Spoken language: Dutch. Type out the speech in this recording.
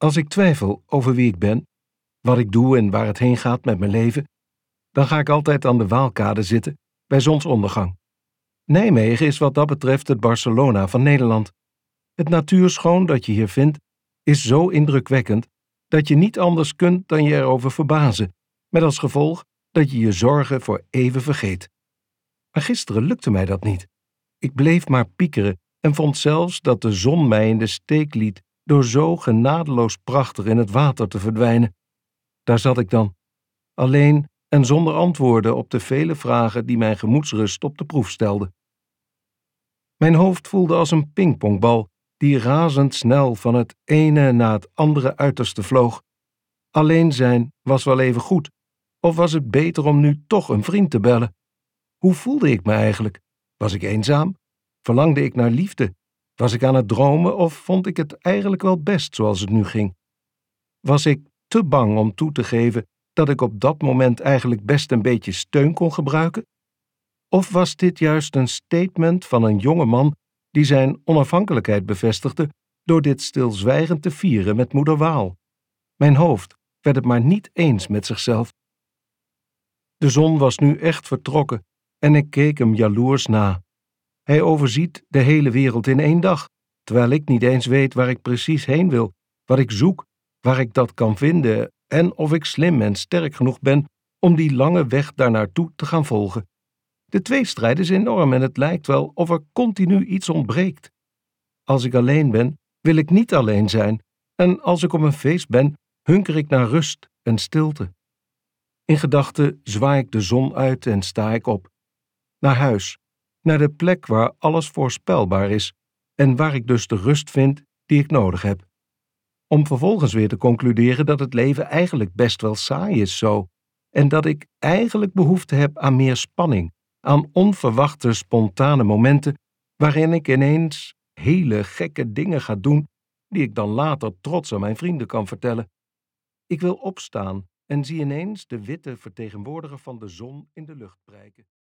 Als ik twijfel over wie ik ben, wat ik doe en waar het heen gaat met mijn leven, dan ga ik altijd aan de Waalkade zitten bij zonsondergang. Nijmegen is wat dat betreft het Barcelona van Nederland. Het natuurschoon dat je hier vindt is zo indrukwekkend dat je niet anders kunt dan je erover verbazen, met als gevolg dat je je zorgen voor even vergeet. Maar gisteren lukte mij dat niet. Ik bleef maar piekeren en vond zelfs dat de zon mij in de steek liet door zo genadeloos prachtig in het water te verdwijnen. Daar zat ik dan, alleen en zonder antwoorden op de vele vragen die mijn gemoedsrust op de proef stelden. Mijn hoofd voelde als een pingpongbal die razendsnel van het ene na het andere uiterste vloog. Alleen zijn was wel even goed, of was het beter om nu toch een vriend te bellen? Hoe voelde ik me eigenlijk? Was ik eenzaam? Verlangde ik naar liefde? Was ik aan het dromen of vond ik het eigenlijk wel best zoals het nu ging? Was ik te bang om toe te geven dat ik op dat moment eigenlijk best een beetje steun kon gebruiken? Of was dit juist een statement van een jonge man die zijn onafhankelijkheid bevestigde door dit stilzwijgend te vieren met moeder Waal? Mijn hoofd werd het maar niet eens met zichzelf. De zon was nu echt vertrokken en ik keek hem jaloers na. Hij overziet de hele wereld in 1 dag, terwijl ik niet eens weet waar ik precies heen wil, wat ik zoek, waar ik dat kan vinden en of ik slim en sterk genoeg ben om die lange weg daarnaartoe te gaan volgen. De tweestrijd is enorm en het lijkt wel of er continu iets ontbreekt. Als ik alleen ben, wil ik niet alleen zijn, en als ik op een feest ben, hunker ik naar rust en stilte. In gedachten zwaai ik de zon uit en sta ik op. Naar huis, naar de plek waar alles voorspelbaar is en waar ik dus de rust vind die ik nodig heb. Om vervolgens weer te concluderen dat het leven eigenlijk best wel saai is zo, en dat ik eigenlijk behoefte heb aan meer spanning, aan onverwachte, spontane momenten waarin ik ineens hele gekke dingen ga doen die ik dan later trots aan mijn vrienden kan vertellen. Ik wil opstaan en zie ineens de witte vertegenwoordiger van de zon in de lucht prijken.